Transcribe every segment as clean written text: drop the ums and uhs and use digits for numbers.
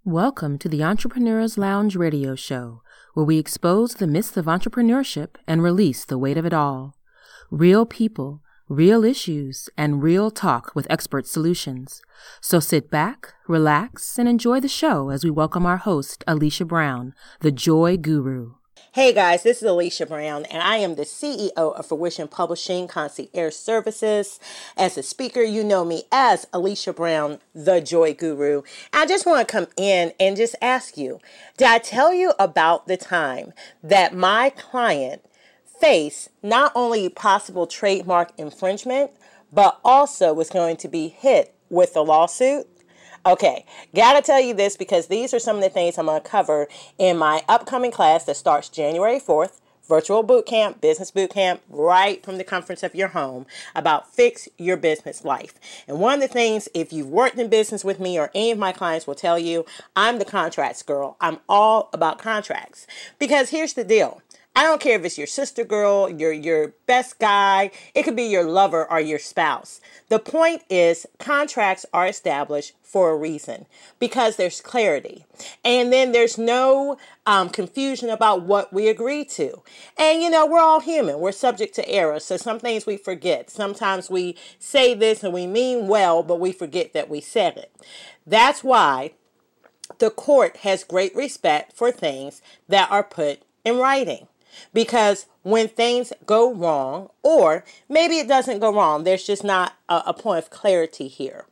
Welcome to the Entrepreneur's Lounge radio show, where we expose the myths of entrepreneurship and release the weight of it all. Real people, real issues, and real talk with expert solutions. So sit back, relax, and enjoy the show as we welcome our host, Alicia Brown, the Joy Guru. Hey guys, this is Alicia Brown, and I am the CEO of Fruition Publishing Concierge Services. As a speaker, you know me as Alicia Brown, the Joy Guru. I just want to come in and just ask you, did I tell you about the time that my client faced not only possible trademark infringement, but also was going to be hit with a lawsuit? Okay, gotta tell you this because these are some of the things I'm going to cover in my upcoming class that starts January 4th, virtual boot camp, business boot camp, right from the comfort of your home about fix your business life. And one of the things, if you've worked in business with me or any of my clients will tell you, I'm the contracts girl. I'm all about contracts because here's the deal. I don't care if it's your sister girl, your best guy, it could be your lover or your spouse. The point is contracts are established for a reason because there's clarity. And then there's no confusion about what we agree to. And, you know, we're all human. We're subject to error. So some things we forget. Sometimes we say this and we mean well, but we forget that we said it. That's why the court has great respect for things that are put in writing. Because when things go wrong, or maybe it doesn't go wrong, there's just not a point of clarity here.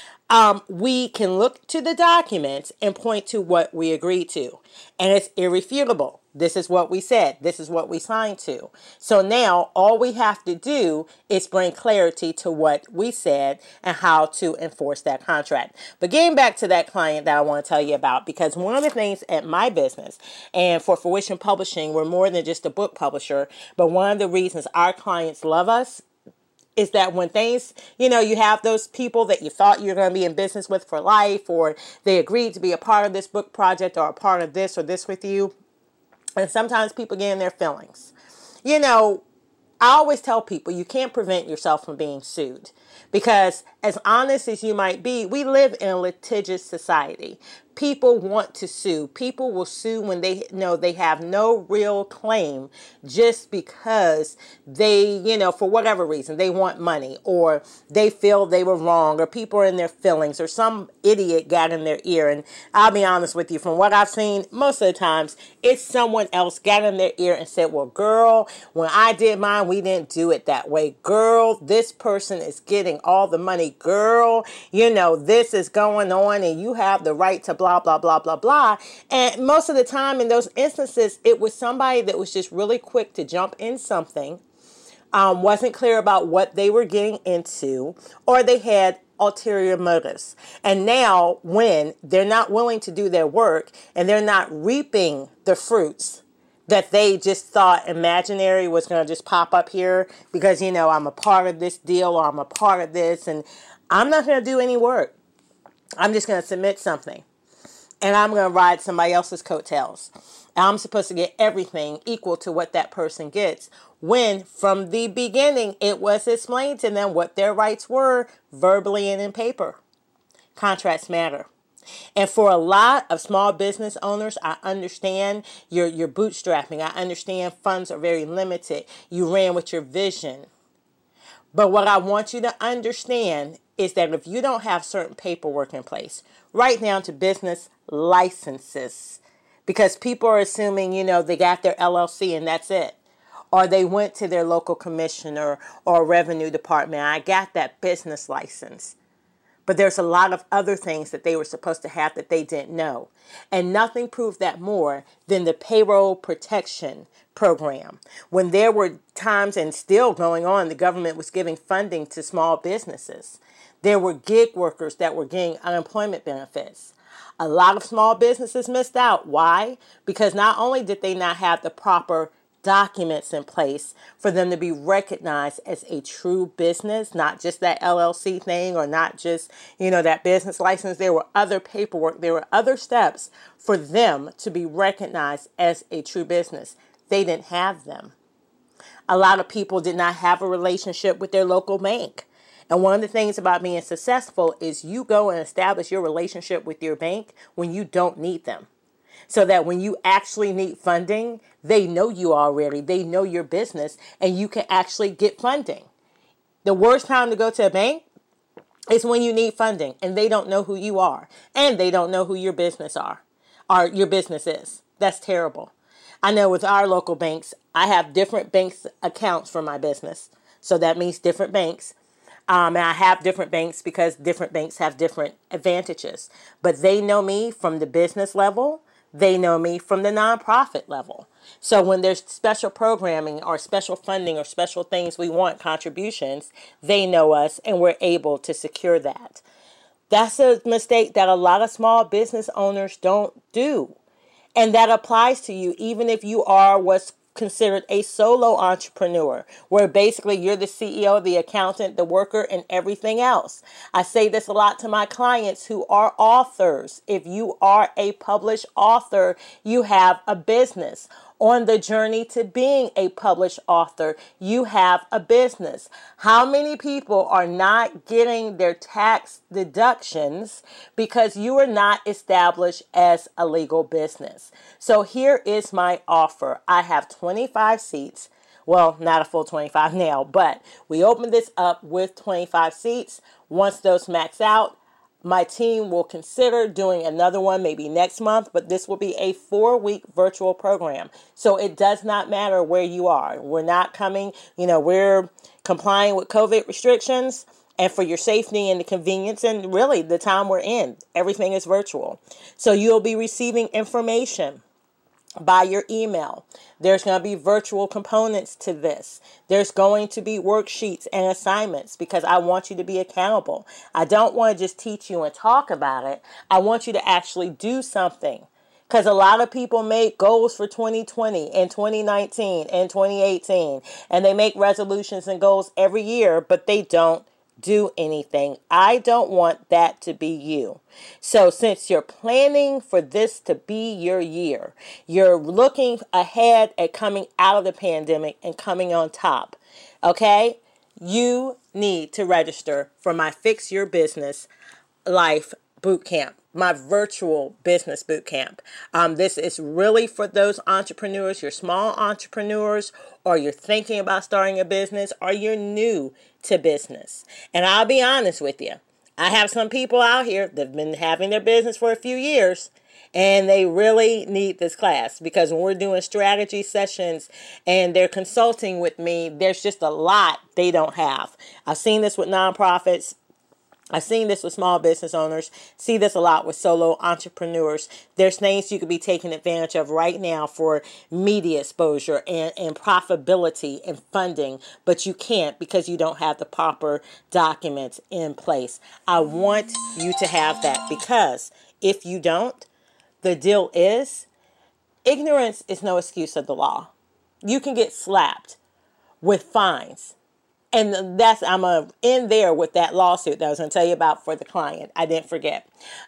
We can look to the documents and point to what we agreed to. And it's irrefutable. This is what we said. This is what we signed to. So now all we have to do is bring clarity to what we said and how to enforce that contract. But getting back to that client that I want to tell you about, because one of the things at my business and for Fruition Publishing, we're more than just a book publisher, but one of the reasons our clients love us is that when things, you know, you have those people that you thought you were going to be in business with for life, or they agreed to be a part of this book project or a part of this or this with you. And sometimes people get in their feelings. You know, I always tell people you can't prevent yourself from being sued. Because as honest as you might be, we live in a litigious society. People want to sue. People will sue when they know they have no real claim just because they, you know, for whatever reason, they want money or they feel they were wrong or people are in their feelings or some idiot got in their ear. And I'll be honest with you, from what I've seen, most of the times it's someone else got in their ear and said, well, girl, when I did mine, we didn't do it that way. Girl, this person is getting all the money. Girl, you know, this is going on and you have the right to blah, blah, blah, blah, blah. And most of the time in those instances, it was somebody that was just really quick to jump in something, wasn't clear about what they were getting into, or they had ulterior motives. And now when they're not willing to do their work and they're not reaping the fruits that they just thought imaginary was going to just pop up here because, you know, I'm a part of this deal or I'm a part of this and I'm not going to do any work. I'm just going to submit something and I'm going to ride somebody else's coattails. I'm supposed to get everything equal to what that person gets when from the beginning it was explained to them what their rights were verbally and in paper. Contracts matter. And for a lot of small business owners, I understand you're bootstrapping. I understand funds are very limited. You ran with your vision. But what I want you to understand is that if you don't have certain paperwork in place, right down to business licenses, because people are assuming, you know, they got their LLC and that's it. Or they went to their local commissioner or revenue department. I got that business license. But there's a lot of other things that they were supposed to have that they didn't know. And nothing proved that more than the payroll protection program. When there were times, and still going on, the government was giving funding to small businesses. There were gig workers that were getting unemployment benefits. A lot of small businesses missed out. Why? Because not only did they not have the proper documents in place for them to be recognized as a true business, not just that LLC thing or not just, you know, that business license. There were other paperwork. There were other steps for them to be recognized as a true business. They didn't have them. A lot of people did not have a relationship with their local bank. And one of the things about being successful is you go and establish your relationship with your bank when you don't need them. So that when you actually need funding, they know you already, they know your business, and you can actually get funding. The worst time to go to a bank is when you need funding and they don't know who you are and they don't know who your business your business is. That's terrible. I know with our local banks, I have different banks accounts for my business. So that means different banks. And I have different banks because different banks have different advantages. But they know me from the business level. They know me from the nonprofit level. So when there's special programming or special funding or special things we want, contributions, they know us and we're able to secure that. That's a mistake that a lot of small business owners don't do. And that applies to you even if you are what's considered a solo entrepreneur, where basically you're the CEO, the accountant, the worker, and everything else. I say this a lot to my clients who are authors. If you are a published author, you have a business. On the journey to being a published author, you have a business. How many people are not getting their tax deductions because you are not established as a legal business? So here is my offer. I have 25 seats. Well, not a full 25 now, but we opened this up with 25 seats. Once those max out, my team will consider doing another one maybe next month, but this will be a 4-week virtual program. So it does not matter where you are. We're not coming, we're complying with COVID restrictions, and for your safety and the convenience and really the time we're in, everything is virtual. So you'll be receiving information by your email. There's going to be virtual components to this. There's going to be worksheets and assignments because I want you to be accountable. I don't want to just teach you and talk about it. I want you to actually do something. Because a lot of people make goals for 2020 and 2019 and 2018, and they make resolutions and goals every year, but they don't do anything. I don't want that to be you. So since you're planning for this to be your year, you're looking ahead at coming out of the pandemic and coming on top, okay? You need to register for my Fix Your Business Life Bootcamp, my virtual business bootcamp. This is really for those entrepreneurs, your small entrepreneurs, or you're thinking about starting a business, or you're new to business. And I'll be honest with you, I have some people out here that have been having their business for a few years, and they really need this class because when we're doing strategy sessions and they're consulting with me, there's just a lot they don't have. I've seen this with nonprofits. I've seen this with small business owners, see this a lot with solo entrepreneurs. There's things you could be taking advantage of right now for media exposure and profitability and funding, but you can't because you don't have the proper documents in place. I want you to have that because if you don't, the deal is ignorance is no excuse of the law. You can get slapped with fines. And I'm going to end there with that lawsuit that I was going to tell you about for the client. I didn't forget.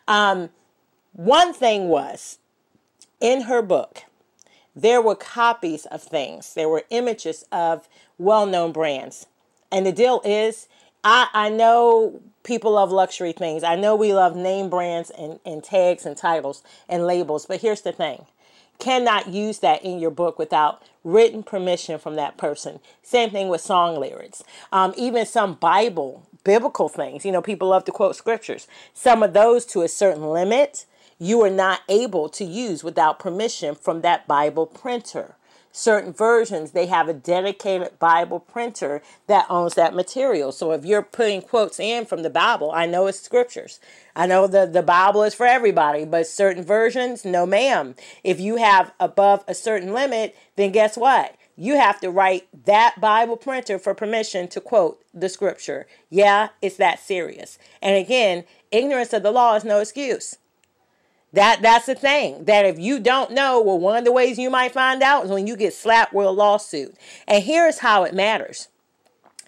One thing was, in her book, there were copies of things. There were images of well-known brands. And the deal is, I know people love luxury things. I know we love name brands and tags and titles and labels. But here's the thing. Cannot use that in your book without written permission from that person. Same thing with song lyrics. Even some biblical things. People love to quote scriptures. Some of those to a certain limit, you are not able to use without permission from that Bible printer. Certain versions, they have a dedicated Bible printer that owns that material. So if you're putting quotes in from the Bible, I know it's scriptures. I know the Bible is for everybody, but certain versions, no ma'am. If you have above a certain limit, then guess what? You have to write that Bible printer for permission to quote the scripture. Yeah, it's that serious. And again, ignorance of the law is no excuse. That's the thing, that if you don't know, well, one of the ways you might find out is when you get slapped with a lawsuit. And here's how it matters.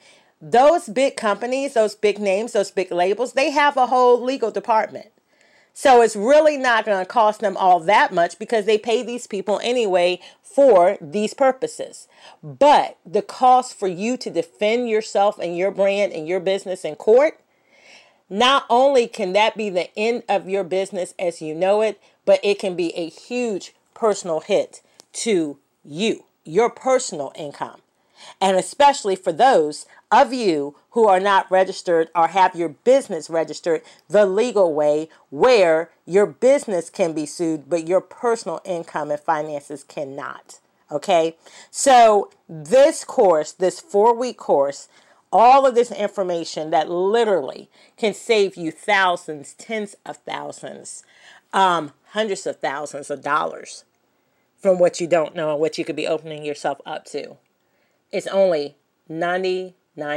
Those big companies, those big names, those big labels, they have a whole legal department. So it's really not going to cost them all that much because they pay these people anyway for these purposes. But the cost for you to defend yourself and your brand and your business in court, not only can that be the end of your business as you know it, but it can be a huge personal hit to you, your personal income. And especially for those of you who are not registered or have your business registered the legal way, where your business can be sued, but your personal income and finances cannot. Okay? So this course, this 4-week course, all of this information that literally can save you thousands, tens of thousands, hundreds of thousands of dollars from what you don't know and what you could be opening yourself up to. It's only $99.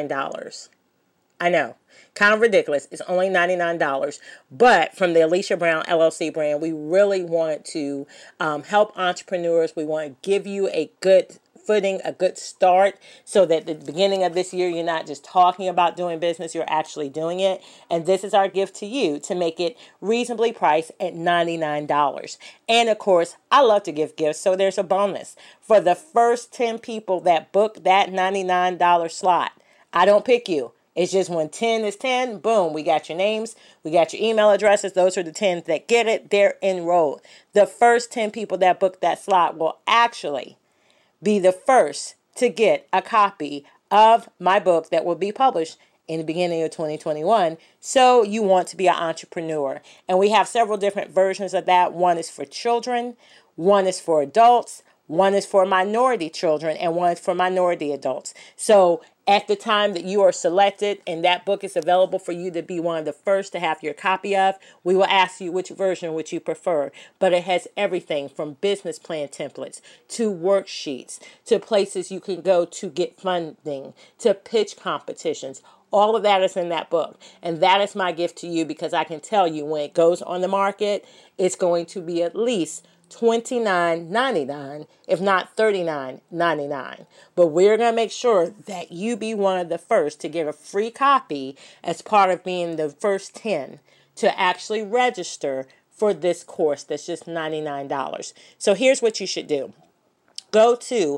I know, kind of ridiculous. It's only $99. But from the Alicia Brown LLC brand, we really want to help entrepreneurs. We want to give you a good footing, a good start, so that at the beginning of this year, you're not just talking about doing business, you're actually doing it. And this is our gift to you to make it reasonably priced at $99. And of course, I love to give gifts, so there's a bonus. For the first 10 people that book that $99 slot, I don't pick you. It's just when 10 is 10, boom, we got your names, we got your email addresses. Those are the 10 that get it. They're enrolled. The first 10 people that book that slot will actually be the first to get a copy of my book that will be published in the beginning of 2021. So you want to be an entrepreneur. And we have several different versions of that. One is for children, one is for adults, one is for minority children, and one is for minority adults. So at the time that you are selected and that book is available for you to be one of the first to have your copy of, we will ask you which version would you prefer. But it has everything from business plan templates to worksheets to places you can go to get funding to pitch competitions. All of that is in that book. And that is my gift to you, because I can tell you when it goes on the market, it's going to be at least $29.99, if not $39.99. But we're going to make sure that you be one of the first to get a free copy as part of being the first 10 to actually register for this course that's just $99. So here's what you should do. Go to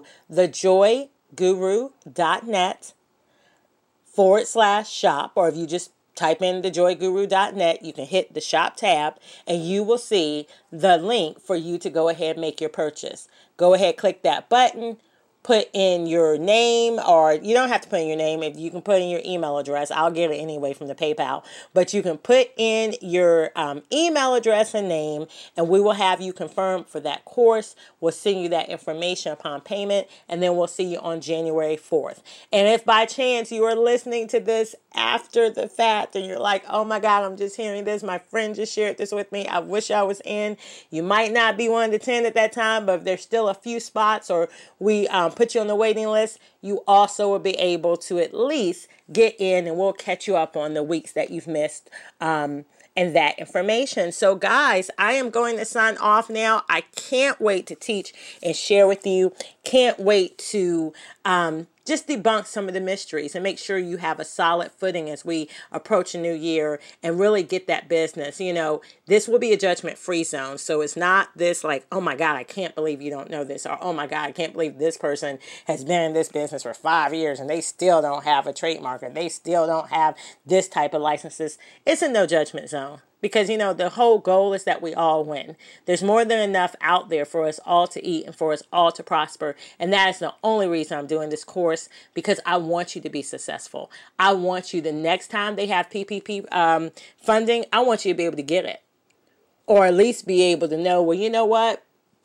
thejoyguru.net/shop, or if you just type in thejoyguru.net, you can hit the shop tab and you will see the link for you to go ahead and make your purchase. Go ahead, click that button, put in your name, or you don't have to put in your name. If you can put in your email address, I'll get it anyway from the PayPal, but you can put in your email address and name, and we will have you confirmed for that course. We'll send you that information upon payment, and then we'll see you on January 4th. And if by chance you are listening to this after the fact and you're like, oh my God, I'm just hearing this, my friend just shared this with me, I wish I was in, you might not be one of the 10 at that time, but if there's still a few spots, or we put you on the waiting list, you also will be able to at least get in, and we'll catch you up on the weeks that you've missed and that information. So guys, I am going to sign off now. I can't wait to teach and share with you. Can't wait to just debunk some of the mysteries and make sure you have a solid footing as we approach a new year and really get that business. You know, this will be a judgment-free zone. So it's not this like, oh my God, I can't believe you don't know this, or oh my God, I can't believe this person has been in this business for 5 years and they still don't have a trademark, or they still don't have this type of licenses. It's a no judgment zone. Because, you know, the whole goal is that we all win. There's more than enough out there for us all to eat and for us all to prosper. And that is the only reason I'm doing this course, because I want you to be successful. I want you, the next time they have PPP funding, I want you to be able to get it. Or at least be able to know, well, you know what?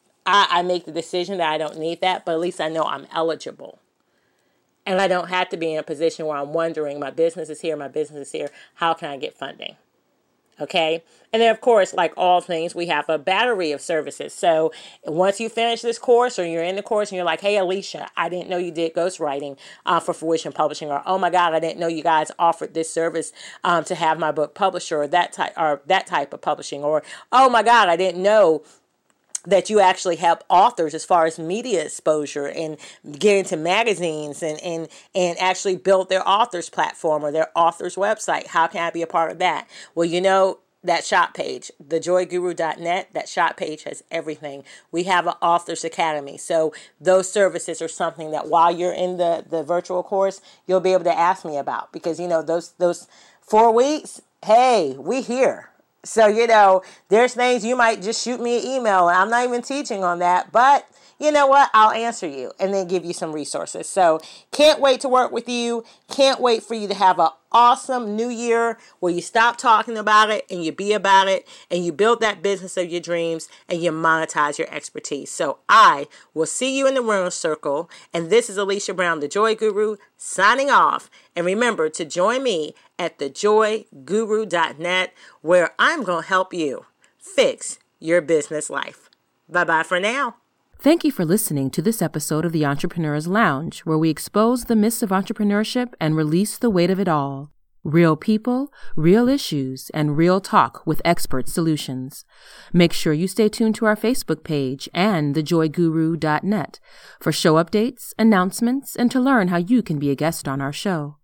I make the decision that I don't need that, but at least I know I'm eligible. And I don't have to be in a position where I'm wondering, my business is here, how can I get funding? Okay. And then, of course, like all things, we have a battery of services. So once you finish this course, or you're in the course and you're like, hey, Alicia, I didn't know you did ghostwriting for Fruition Publishing, or oh my God, I didn't know you guys offered this service to have my book published, or that type of publishing, or oh my God, I didn't know that you actually help authors as far as media exposure and get into magazines and actually build their author's platform or their author's website. How can I be a part of that? Well, you know, that shop page, thejoyguru.net. That shop page has everything. We have an Authors Academy. So those services are something that while you're in the virtual course, you'll be able to ask me about. Because, those 4 weeks, hey, we here. So, there's things you might just shoot me an email. And I'm not even teaching on that. But you know what? I'll answer you and then give you some resources. So can't wait to work with you. Can't wait for you to have an awesome new year where you stop talking about it and you be about it and you build that business of your dreams and you monetize your expertise. So I will see you in the Winner's Circle. And this is Alicia Brown, the Joy Guru, signing off. And remember to join me at thejoyguru.net, where I'm going to help you fix your business life. Bye-bye for now. Thank you for listening to this episode of the Entrepreneur's Lounge, where we expose the myths of entrepreneurship and release the weight of it all. Real people, real issues, and real talk with expert solutions. Make sure you stay tuned to our Facebook page and thejoyguru.net for show updates, announcements, and to learn how you can be a guest on our show.